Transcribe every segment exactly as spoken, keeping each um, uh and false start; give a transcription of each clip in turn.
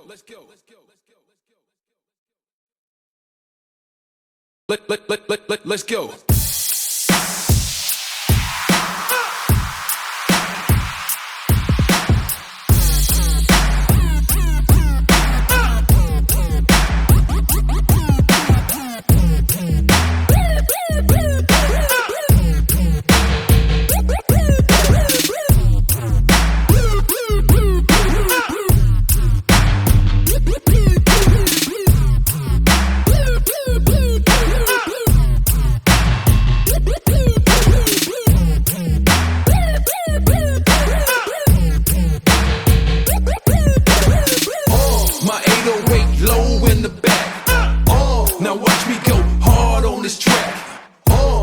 Let, let, let, let, let, let's go. Low in the back. Uh, now watch me go hard on this track. Uh,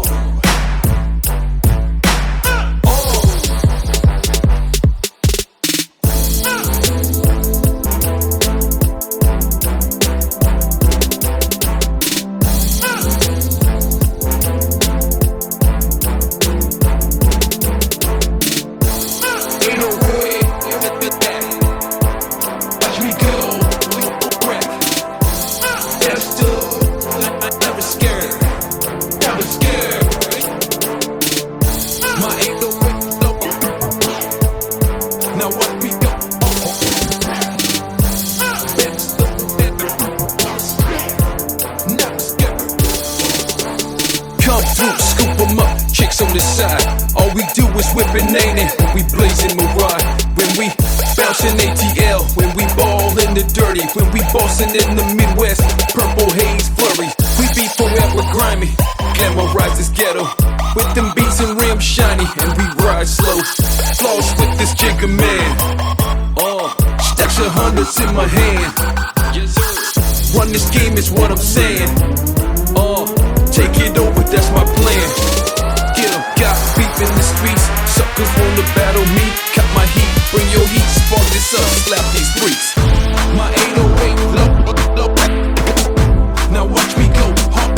scoop 'em up, chicks on the side. All we do is whippin', ain't it? We blazing Mariah. When we bouncing A T L, when we ball in the dirty, when we bossin' in the Midwest, purple haze flurry. We be forever grimy, glamorize this ghetto with them beats and rims shiny, and we ride slow. Floss with this jigger man. Oh, stacks of hundreds in my hand. Yes sir. Run this game is what I'm saying. Oh, take it over, that's my plan. Get 'em, got beef in the streets. Suckers wanna battle me. Cut my heat, bring your heat. Spark this up, slap these freaks. My eight oh eight low, low. Now watch me go.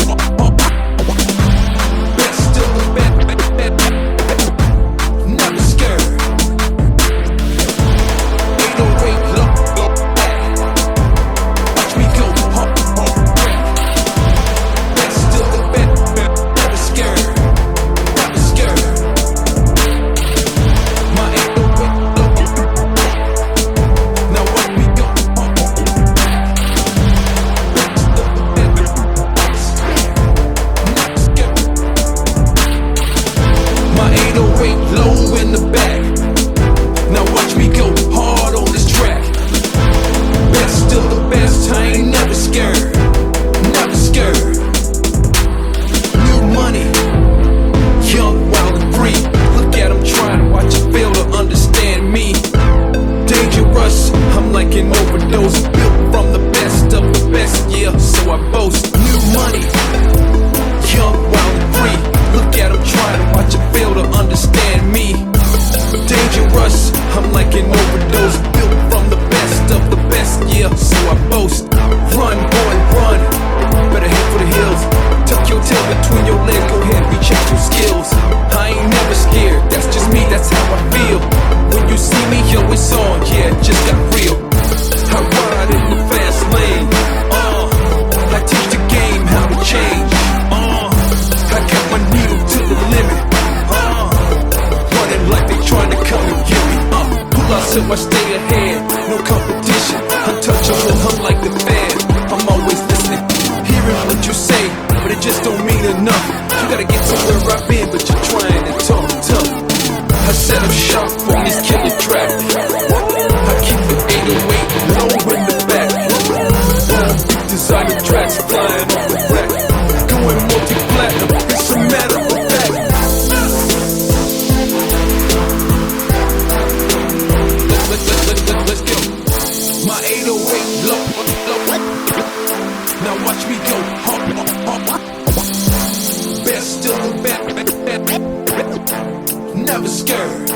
Best of the best, never scared. eight oh eight low, low. Watch me go. Low in the back. Now watch me go hard on this track. Best of the best, I ain't never scared. Never scared. New money, young, wild and free. Look at them trying to watch you fail to understand me. Dangerous, I'm like an overdose. Built from the best of the best, yeah, so I boast. New money, young, wild and free. Look at them trying to watch you fail to understand me. Dangerous, I'm like an overdose. Built from the best of the best, yeah, so I boast. Run, boy, run. Better head for the hills. Tuck your tail between your legs, go ahead, recheck your skills. I ain't never scared, that's just me, that's how I feel. When you see me, yo, it's on, yeah, it just got real. I ride in the fast lane. Uh, I teach the game how to change. Uh, I got my needle to the limit. Uh, running like they trying to come and get me. Uh, pull out so I stay ahead. No competition. Untouchable, I'm like the fan. I'm always listening, hearing what you say, but it just don't mean enough. You gotta get to where I've been, but you're trying to talk tough. I set up shop on this killer track. I keep the eight oh eight low in the back. Designer tracks flying off the rack. Going multi-platinum, it's a matter of fact. Let's, let's, let's, let's, let's go. My eight oh eight low, low. Now watch me go. Best of the best, never scared.